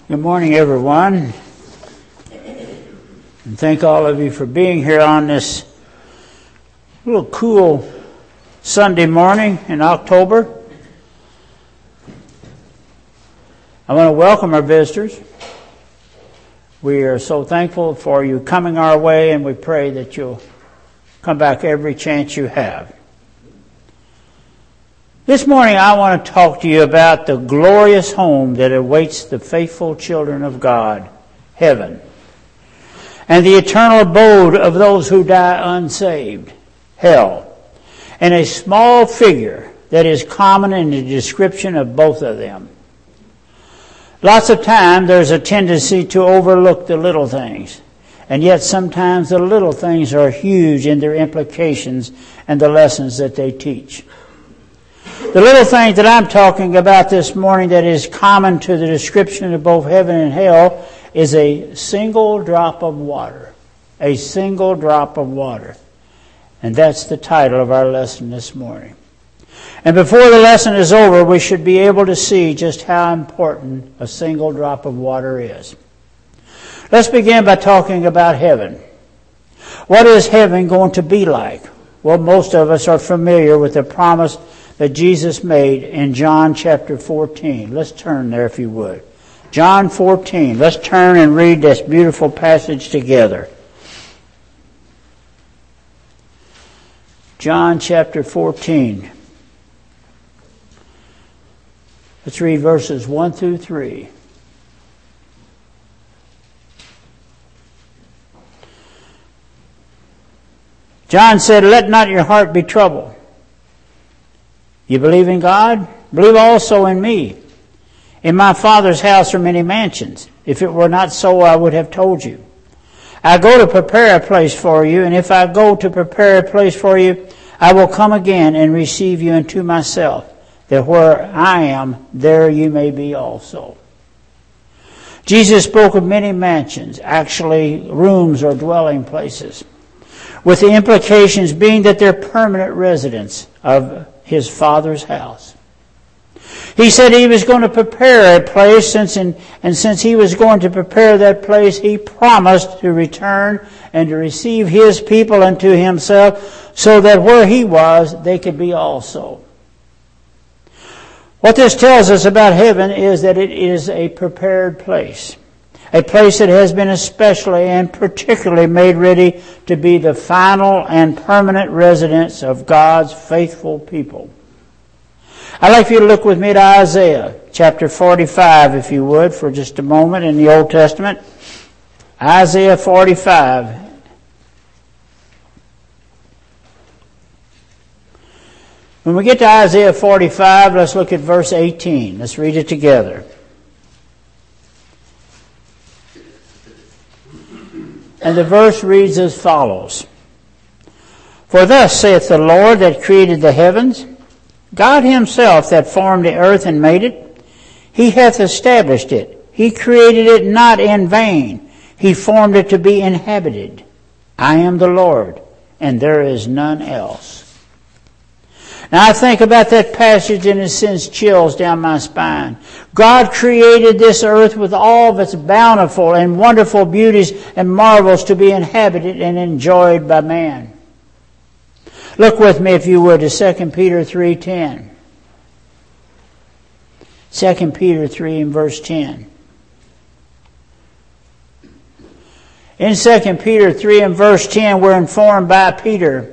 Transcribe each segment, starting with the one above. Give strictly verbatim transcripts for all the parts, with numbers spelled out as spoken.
Good morning, everyone. And thank all of you for being here on this little cool Sunday morning in October. I want to welcome our visitors. We are so thankful for you coming our way, and we pray that you'll come back every chance you have. This morning I want to talk to you about the glorious home that awaits the faithful children of God, heaven, and the eternal abode of those who die unsaved, hell, and a small figure that is common in the description of both of them. Lots of time there's a tendency to overlook the little things, and yet sometimes the little things are huge in their implications and the lessons that they teach. The little thing that I'm talking about this morning that is common to the description of both heaven and hell is a single drop of water. A single drop of water. And that's the title of our lesson this morning. And before the lesson is over, we should be able to see just how important a single drop of water is. Let's begin by talking about heaven. What is heaven going to be like? Well, most of us are familiar with the promise that Jesus made in John chapter fourteen. Let's turn there if you would. John fourteen. Let's turn and read this beautiful passage together. John chapter fourteen. Let's read verses one through three. John said, "Let not your heart be troubled. You believe in God? Believe also in me. In my Father's house are many mansions. If it were not so, I would have told you. I go to prepare a place for you, and if I go to prepare a place for you, I will come again and receive you unto myself, that where I am, there you may be also." Jesus spoke of many mansions, actually rooms or dwelling places, with the implications being that they're permanent residents of his Father's house. He said he was going to prepare a place, since in, and since he was going to prepare that place, he promised to return and to receive his people unto himself, so that where he was, they could be also. What this tells us about heaven is that it is a prepared place. A place that has been especially and particularly made ready to be the final and permanent residence of God's faithful people. I'd like for you to look with me to Isaiah chapter forty-five, if you would, for just a moment in the Old Testament. Isaiah forty-five. When we get to Isaiah forty-five, let's look at verse eighteen. Let's read it together. And the verse reads as follows. "For thus saith the Lord that created the heavens, God himself that formed the earth and made it, he hath established it. He created it not in vain. He formed it to be inhabited. I am the Lord, and there is none else." Now I think about that passage and it sends chills down my spine. God created this earth with all of its bountiful and wonderful beauties and marvels to be inhabited and enjoyed by man. Look with me, if you would, to Second Peter three ten. Second Peter three and verse ten. In Second Peter three and verse ten, we're informed by Peter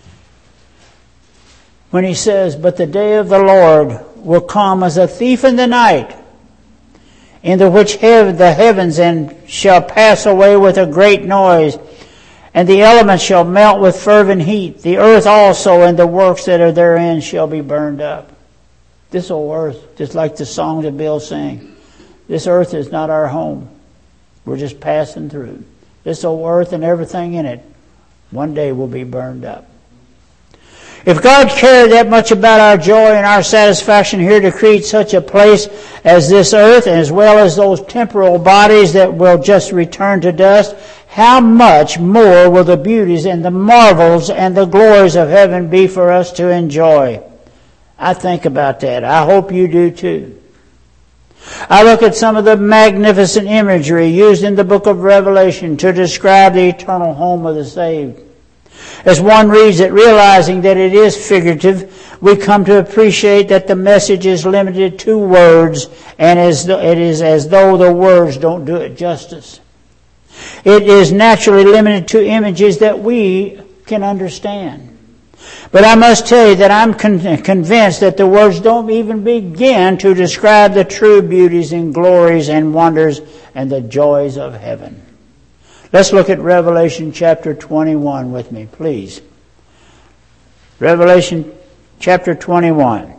when he says, "But the day of the Lord will come as a thief in the night, in the which hev- the heavens and shall pass away with a great noise, and the elements shall melt with fervent heat. The earth also and the works that are therein shall be burned up." This old earth, just like the song that Bill sang, this earth is not our home. We're just passing through. This old earth and everything in it one day will be burned up. If God cared that much about our joy and our satisfaction here to create such a place as this earth, as well as those temporal bodies that will just return to dust, how much more will the beauties and the marvels and the glories of heaven be for us to enjoy? I think about that. I hope you do too. I look at some of the magnificent imagery used in the book of Revelation to describe the eternal home of the saved. As one reads it, realizing that it is figurative, we come to appreciate that the message is limited to words, and as th- it is as though the words don't do it justice. It is naturally limited to images that we can understand. But I must tell you that I'm con- convinced that the words don't even begin to describe the true beauties and glories and wonders and the joys of heaven. Let's look at Revelation chapter twenty-one with me, please. Revelation chapter twenty-one.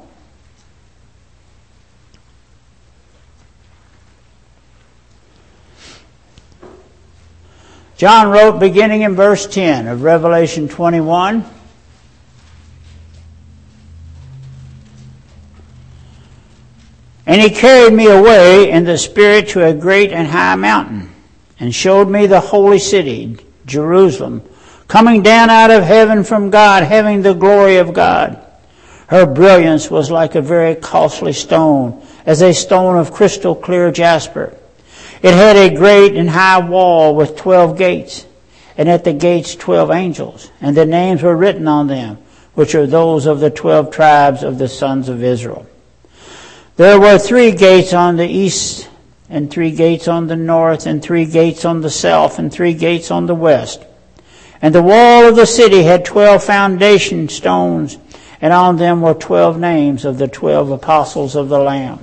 John wrote beginning in verse ten of Revelation twenty-one. And he carried me away in the Spirit to a great and high mountain, and showed me the holy city, Jerusalem, coming down out of heaven from God, having the glory of God. Her brilliance was like a very costly stone, as a stone of crystal clear jasper. It had a great and high wall with twelve gates, and at the gates twelve angels, and the names were written on them, which are those of the twelve tribes of the sons of Israel. There were three gates on the east, and three gates on the north, and three gates on the south, and three gates on the west. And the wall of the city had twelve foundation stones, and on them were twelve names of the twelve apostles of the Lamb.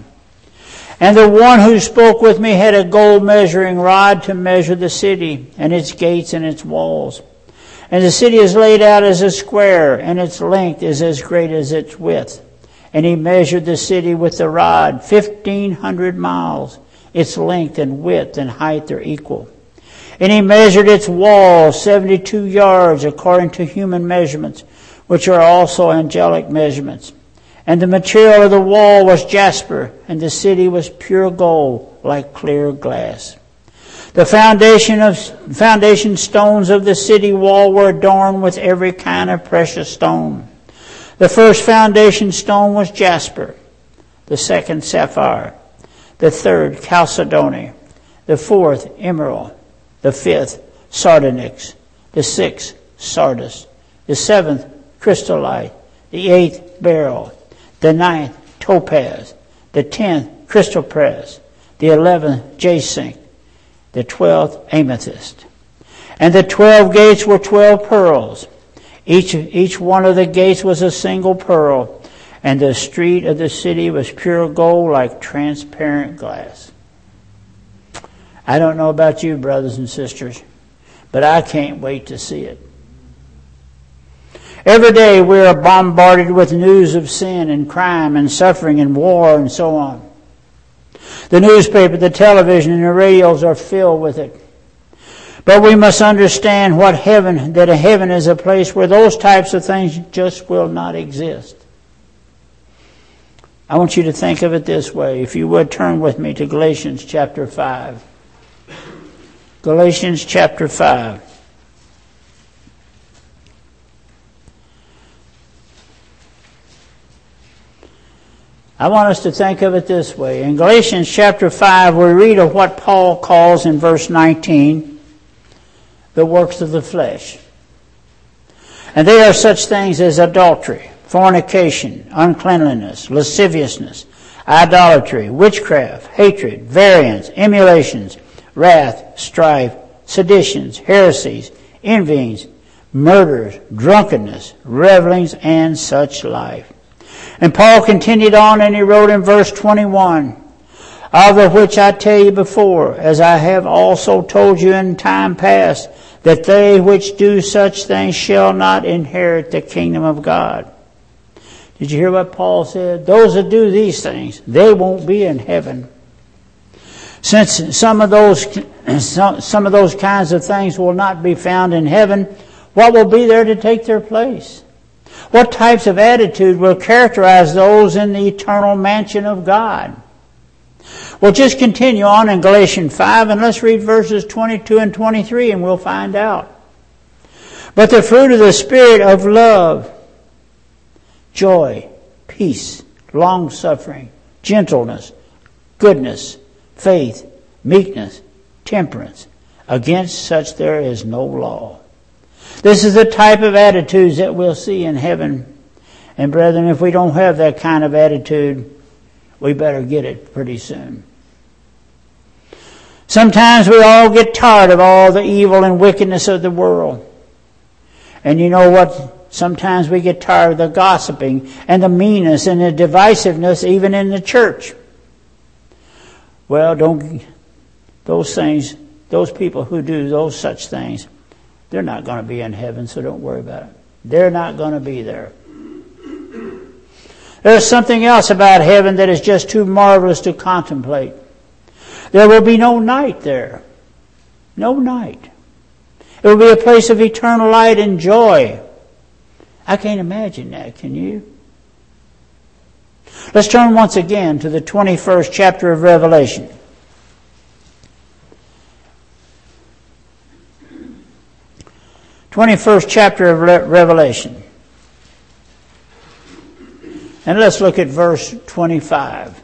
And the one who spoke with me had a gold measuring rod to measure the city, and its gates and its walls. And the city is laid out as a square, and its length is as great as its width. And he measured the city with the rod, fifteen hundred miles. Its length and width and height are equal. And he measured its walls seventy-two yards according to human measurements, which are also angelic measurements. And the material of the wall was jasper, and the city was pure gold, like clear glass. The foundation of foundation stones of the city wall were adorned with every kind of precious stone. The first foundation stone was jasper, the second sapphire, the third chalcedony, the fourth emerald, the fifth sardonyx, the sixth sardis, the seventh chrysolite, the eighth beryl, the ninth topaz, the tenth chrysoprase, the eleventh jacinth, the twelfth amethyst. And the twelve gates were twelve pearls. Each, each one of the gates was a single pearl, and the street of the city was pure gold like transparent glass. I don't know about you, brothers and sisters, but I can't wait to see it. Every day we are bombarded with news of sin and crime and suffering and war and so on. The newspaper, the television, and the radios are filled with it. But we must understand what heaven, that a heaven is a place where those types of things just will not exist. I want you to think of it this way. If you would, turn with me to Galatians chapter five. Galatians chapter five. I want us to think of it this way. In Galatians chapter five, we read of what Paul calls in verse nineteen, the works of the flesh. And they are such things as adultery, fornication, uncleanliness, lasciviousness, idolatry, witchcraft, hatred, variance, emulations, wrath, strife, seditions, heresies, envyings, murders, drunkenness, revelings, and such like. And Paul continued on, and he wrote in verse twenty-one, of the which I tell you before, as I have also told you in time past, that they which do such things shall not inherit the kingdom of God. Did you hear what Paul said? Those that do these things, they won't be in heaven. Since some of those some of those kinds of things will not be found in heaven, what will be there to take their place? What types of attitude will characterize those in the eternal mansion of God? Well, just continue on in Galatians five, and let's read verses twenty-two and twenty-three, and we'll find out. But the fruit of the Spirit of love, joy, peace, long-suffering, gentleness, goodness, faith, meekness, temperance. Against such there is no law. This is the type of attitudes that we'll see in heaven. And brethren, if we don't have that kind of attitude, we better get it pretty soon. Sometimes we all get tired of all the evil and wickedness of the world. And you know what? Sometimes we get tired of the gossiping and the meanness and the divisiveness even in the church. Well, don't, those things, those people who do those such things, they're not going to be in heaven, so don't worry about it. They're not going to be there. There's something else about heaven that is just too marvelous to contemplate. There will be no night there. No night. It will be a place of eternal light and joy. I can't imagine that, can you? Let's turn once again to the twenty-first chapter of Revelation. twenty-first chapter of Re- Revelation. And let's look at verse twenty-five.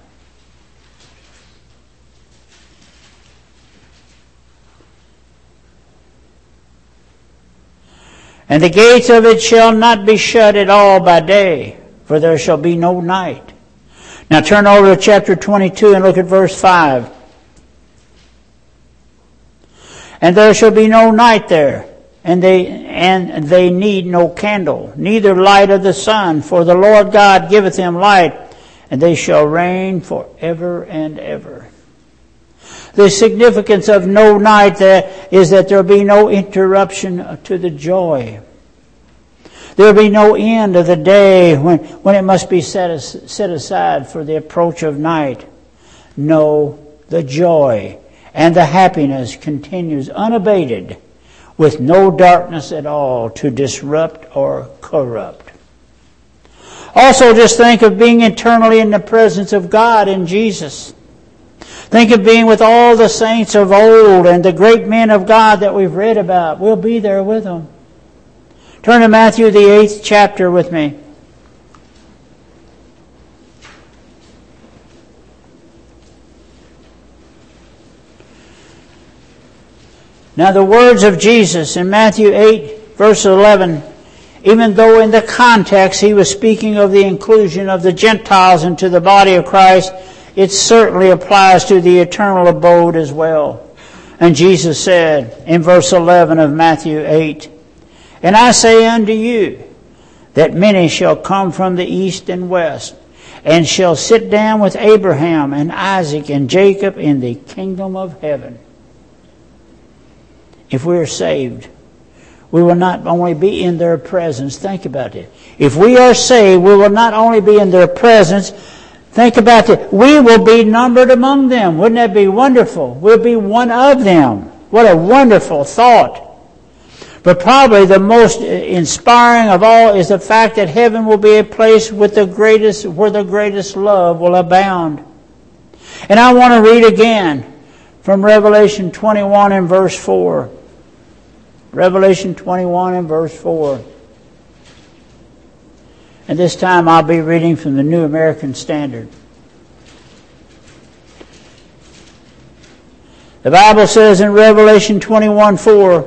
And the gates of it shall not be shut at all by day, for there shall be no night. Now turn over to chapter twenty-two and look at verse five. And there shall be no night there, and they and they need no candle, neither light of the sun, for the Lord God giveth them light, and they shall reign forever and ever. The significance of no night there is that there will be no interruption to the joy. There will be no end of the day when, when it must be set, as, set aside for the approach of night. No, the joy and the happiness continues unabated, with no darkness at all to disrupt or corrupt. Also, just think of being eternally in the presence of God in Jesus. Think of being with all the saints of old and the great men of God that we've read about. We'll be there with them. Turn to Matthew, the eighth chapter with me. Now the words of Jesus in Matthew eight, verse eleven, even though in the context he was speaking of the inclusion of the Gentiles into the body of Christ, it certainly applies to the eternal abode as well. And Jesus said in verse eleven of Matthew eight, And I say unto you, that many shall come from the east and west, and shall sit down with Abraham and Isaac and Jacob in the kingdom of heaven. If we are saved, we will not only be in their presence. Think about it. If we are saved, we will not only be in their presence. Think about it. We will be numbered among them. Wouldn't that be wonderful? We'll be one of them. What a wonderful thought. But probably the most inspiring of all is the fact that heaven will be a place with the greatest, where the greatest love will abound. And I want to read again from Revelation twenty-one and verse four. Revelation twenty-one and verse four. And this time I'll be reading from the New American Standard. The Bible says in Revelation twenty-one four,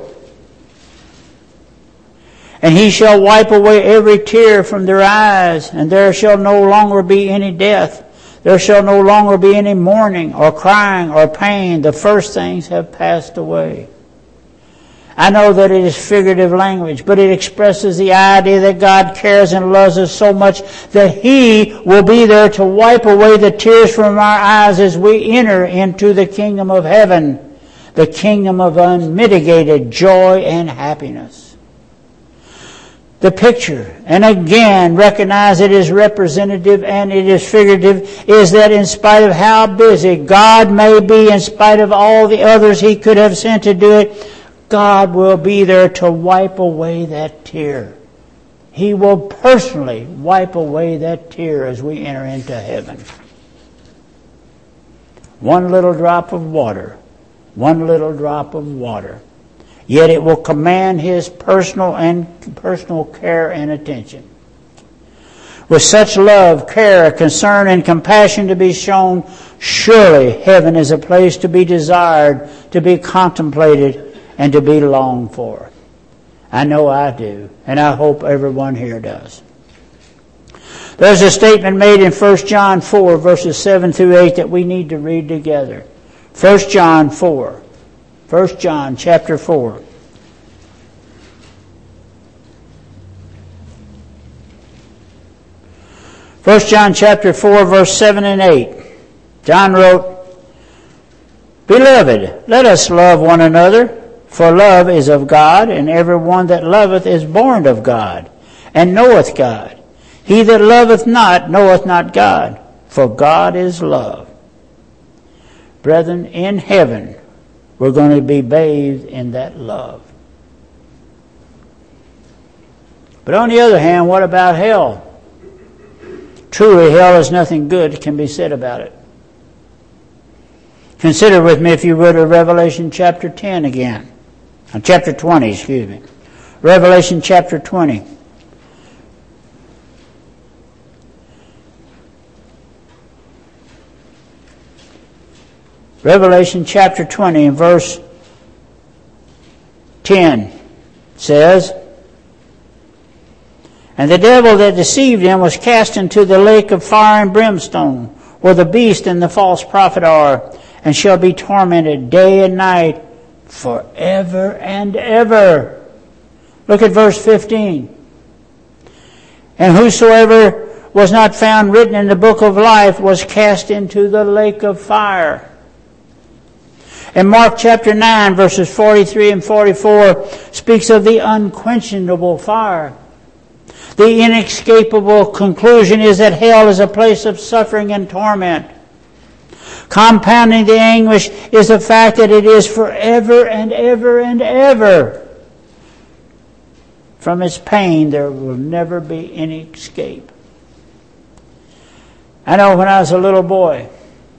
And he shall wipe away every tear from their eyes, and there shall no longer be any death. There shall no longer be any mourning or crying or pain. The first things have passed away. I know that it is figurative language, but it expresses the idea that God cares and loves us so much that He will be there to wipe away the tears from our eyes as we enter into the kingdom of heaven, the kingdom of unmitigated joy and happiness. The picture, and again recognize it is representative and it is figurative, is that in spite of how busy God may be, in spite of all the others He could have sent to do it, God will be there to wipe away that tear. He will personally wipe away that tear as we enter into heaven. One little drop of water. One little drop of water. Yet it will command His personal and personal care and attention. With such love, care, concern, and compassion to be shown Surely heaven is a place to be desired, to be contemplated, and to be longed for. I know I do, and I hope everyone here does. There's a statement made in First John four, verses seven through eight that we need to read together. First John four. First John chapter four. First John chapter four, verse seven and eight. John wrote, Beloved, let us love one another, for love is of God, and every one that loveth is born of God, and knoweth God. He that loveth not knoweth not God, for God is love. Brethren, in heaven, we're going to be bathed in that love. But on the other hand, what about hell? Truly, hell is nothing good can be said about it. Consider with me, if you would, Revelation chapter ten again. Uh, chapter twenty, excuse me. Revelation chapter twenty. Revelation chapter twenty and verse ten says, And the devil that deceived him was cast into the lake of fire and brimstone, where the beast and the false prophet are, and shall be tormented day and night forever and ever. Look at verse fifteen. And whosoever was not found written in the book of life was cast into the lake of fire. And Mark chapter nine, verses forty-three and forty-four, speaks of the unquenchable fire. The inescapable conclusion is that hell is a place of suffering and torment. Compounding the anguish is the fact that it is forever and ever and ever. From its pain, there will never be any escape. I know when I was a little boy,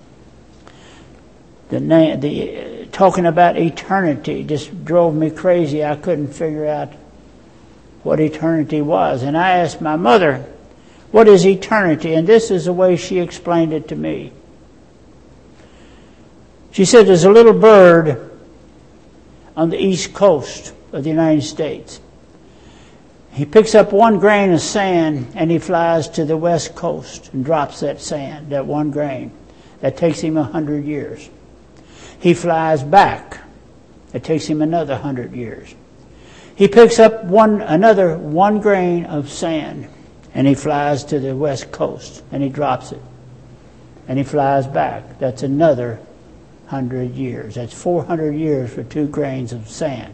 the, the talking about eternity just drove me crazy. I couldn't figure out what eternity was. And I asked my mother, what is eternity? And this is the way she explained it to me. She said there's a little bird on the east coast of the United States. He picks up one grain of sand and he flies to the west coast and drops that sand, that one grain. That takes him a hundred years. He flies back. It takes him another hundred years. He picks up one another one grain of sand and he flies to the west coast and he drops it. And he flies back. That's another hundred years. That's four hundred years for two grains of sand.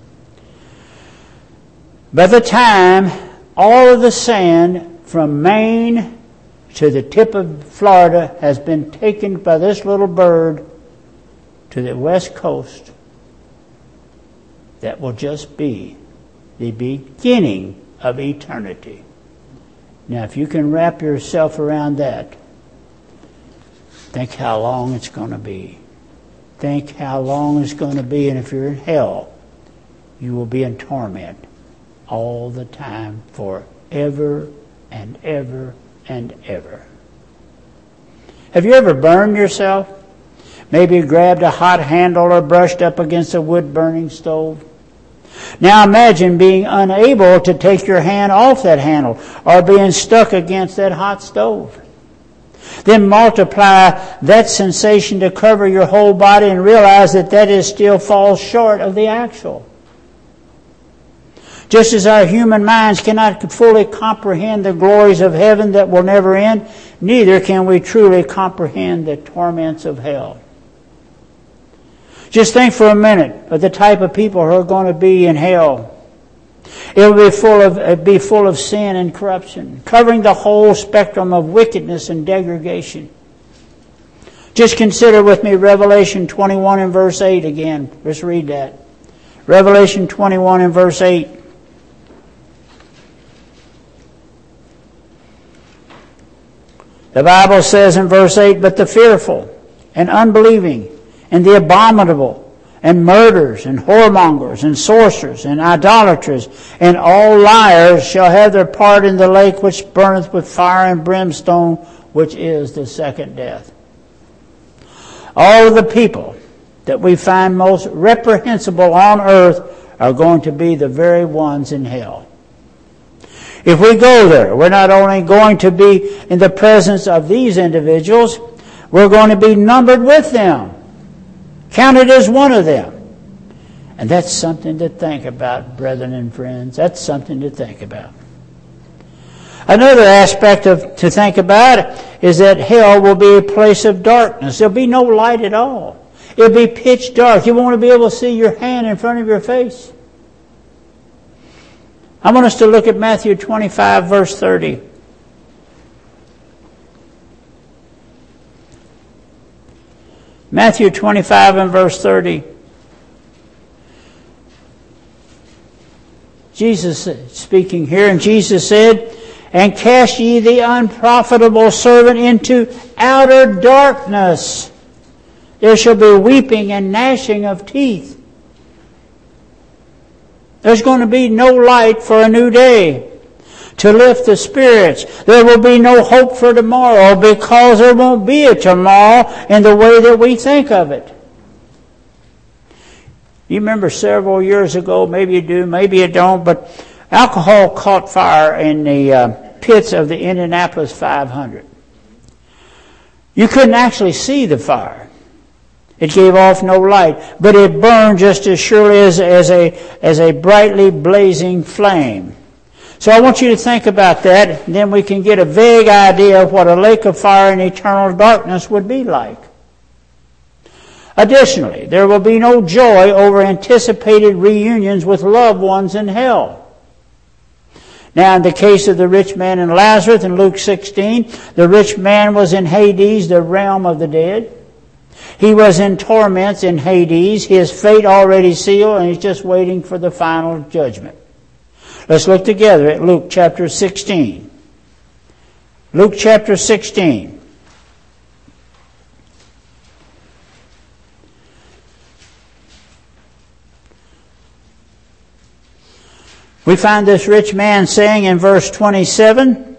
By the time all of the sand from Maine to the tip of Florida has been taken by this little bird to the west coast, that will just be the beginning of eternity. Now, if you can wrap yourself around that, think how long it's going to be. Think how long it's going to be, and if you're in hell, you will be in torment all the time, forever and ever and ever. Have you ever burned yourself? Maybe grabbed a hot handle or brushed up against a wood-burning stove. Now imagine being unable to take your hand off that handle or being stuck against that hot stove. Then multiply that sensation to cover your whole body and realize that that is still falls short of the actual. Just as our human minds cannot fully comprehend the glories of heaven that will never end, neither can we truly comprehend the torments of hell. Just think for a minute of the type of people who are going to be in hell. It will be full of it'll be full of sin and corruption, covering the whole spectrum of wickedness and degradation. Just consider with me Revelation twenty-one and verse eight again. Let's read that. Revelation twenty-one and verse eight. The Bible says in verse eight, But the fearful and unbelieving and the abominable and murderers and whoremongers and sorcerers and idolaters and all liars shall have their part in the lake which burneth with fire and brimstone, which is the second death. All of the people that we find most reprehensible on earth are going to be the very ones in hell. If we go there, we're not only going to be in the presence of these individuals, we're going to be numbered with them, counted as one of them. And that's something to think about, brethren and friends. That's something to think about. Another aspect of to think about is that hell will be a place of darkness. There'll be no light at all. It'll be pitch dark. You won't be able to see your hand in front of your face. I want us to look at Matthew twenty-five, verse thirty. Matthew twenty-five and verse thirty. Jesus speaking here, and Jesus said, "And cast ye the unprofitable servant into outer darkness. There shall be weeping and gnashing of teeth." There's going to be no light for a new day to lift the spirits. There will be no hope for tomorrow because there won't be a tomorrow in the way that we think of it. You remember several years ago, maybe you do, maybe you don't, but alcohol caught fire in the uh, pits of the Indianapolis five hundred. You couldn't actually see the fire. It gave off no light, but it burned just as surely as, as, a, as a brightly blazing flame. So I want you to think about that, and then we can get a vague idea of what a lake of fire and eternal darkness would be like. Additionally, there will be no joy over anticipated reunions with loved ones in hell. Now, in the case of the rich man and Lazarus in Luke sixteen, the rich man was in Hades, the realm of the dead. He was in torments in Hades, his fate already sealed, and he's just waiting for the final judgment. Let's look together at Luke chapter sixteen. Luke chapter sixteen. We find this rich man saying in verse twenty-seven,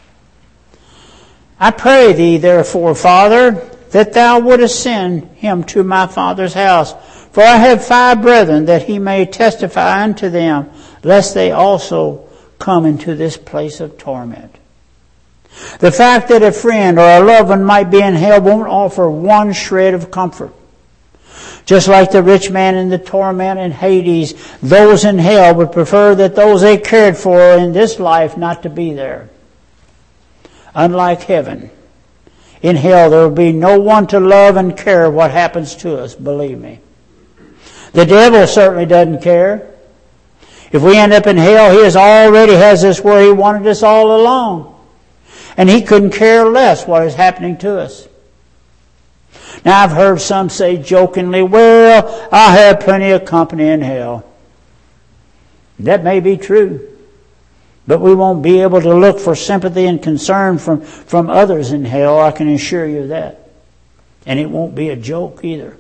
"I pray thee, therefore, Father, that thou wouldest send him to my father's house. For I have five brethren, that he may testify unto them, lest they also come into this place of torment." The fact that a friend or a loved one might be in hell won't offer one shred of comfort. Just like the rich man in the torment in Hades, those in hell would prefer that those they cared for in this life not to be there. Unlike heaven, in hell there will be no one to love and care what happens to us, believe me. The devil certainly doesn't care. If we end up in hell, he has already has us where he wanted us all along. And he couldn't care less what is happening to us. Now, I've heard some say jokingly, "Well, I have plenty of company in hell." That may be true. But we won't be able to look for sympathy and concern from, from others in hell, I can assure you that. And it won't be a joke either.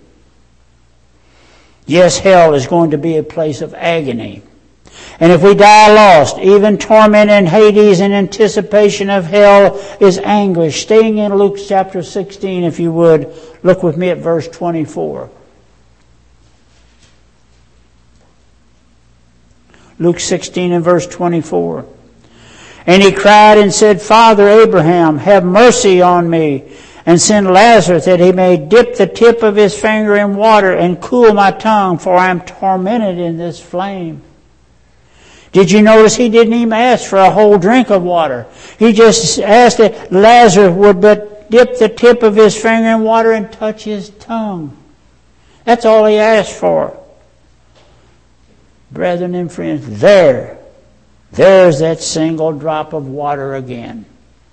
Yes, hell is going to be a place of agony. And if we die lost, even torment in Hades in anticipation of hell is anguish. Staying in Luke chapter sixteen, if you would, look with me at verse twenty-four. Luke sixteen and verse twenty-four. "And he cried and said, Father Abraham, have mercy on me, and send Lazarus that he may dip the tip of his finger in water and cool my tongue, for I am tormented in this flame." Did you notice he didn't even ask for a whole drink of water? He just asked that Lazarus would but dip the tip of his finger in water and touch his tongue. That's all he asked for. Brethren and friends, there, there's that single drop of water again.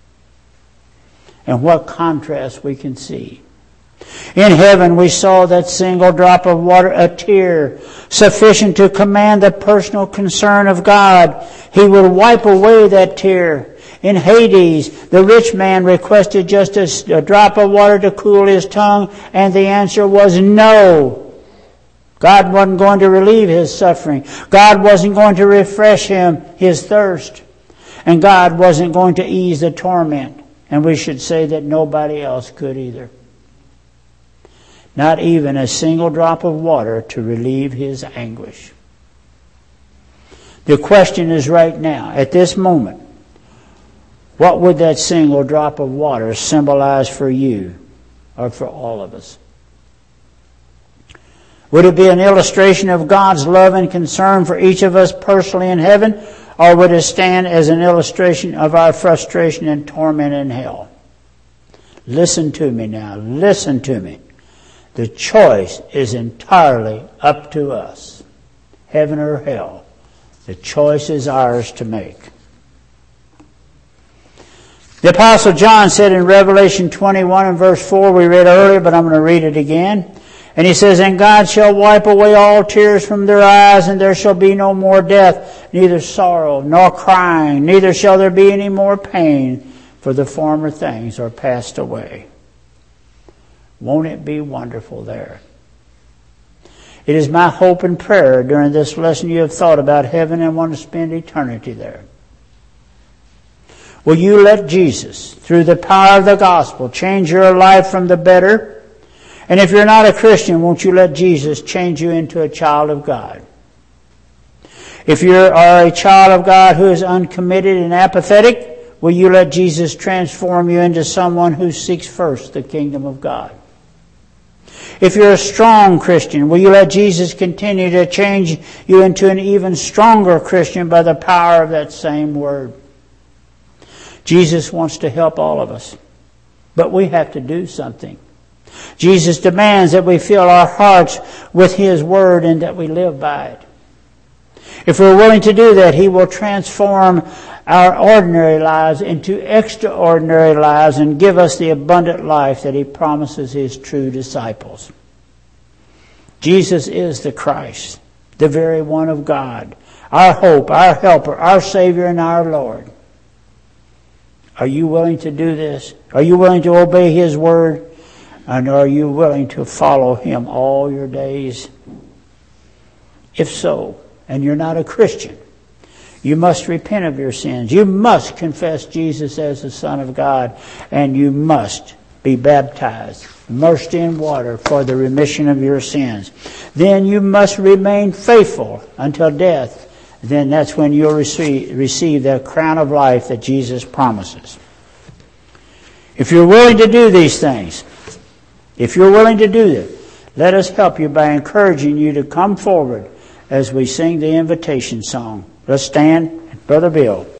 And what contrast we can see. In heaven we saw that single drop of water, a tear, sufficient to command the personal concern of God. He would wipe away that tear. In Hades, the rich man requested just a, a drop of water to cool his tongue, and the answer was no. God wasn't going to relieve his suffering. God wasn't going to refresh him, his thirst. And God wasn't going to ease the torment. And we should say that nobody else could either. not even a single drop of water to relieve his anguish. The question is right now, at this moment, what would that single drop of water symbolize for you or for all of us? Would it be an illustration of God's love and concern for each of us personally in heaven, or would it stand as an illustration of our frustration and torment in hell? Listen to me now. Listen to me. The choice is entirely up to us. Heaven or hell. The choice is ours to make. The Apostle John said in Revelation twenty-one and verse four, we read earlier, but I'm going to read it again. And he says, "And God shall wipe away all tears from their eyes, and there shall be no more death, neither sorrow, nor crying, neither shall there be any more pain, for the former things are passed away." Won't it be wonderful there? It is my hope and prayer during this lesson you have thought about heaven and want to spend eternity there. Will you let Jesus, through the power of the gospel, change your life from the better? And if you're not a Christian, won't you let Jesus change you into a child of God? If you are a child of God who is uncommitted and apathetic, will you let Jesus transform you into someone who seeks first the kingdom of God? If you're a strong Christian, will you let Jesus continue to change you into an even stronger Christian by the power of that same word? Jesus wants to help all of us, but we have to do something. Jesus demands that we fill our hearts with His Word and that we live by it. If we're willing to do that, He will transform our ordinary lives into extraordinary lives and give us the abundant life that He promises His true disciples. Jesus is the Christ, the very one of God, our hope, our helper, our Savior, and our Lord. Are you willing to do this? Are you willing to obey His Word? And are you willing to follow Him all your days? If so, and you're not a Christian, you must repent of your sins. You must confess Jesus as the Son of God. And you must be baptized, immersed in water for the remission of your sins. Then you must remain faithful until death. Then that's when you'll receive, receive the crown of life that Jesus promises. If you're willing to do these things, if you're willing to do this, let us help you by encouraging you to come forward as we sing the invitation song. Let's stand. Brother Bill.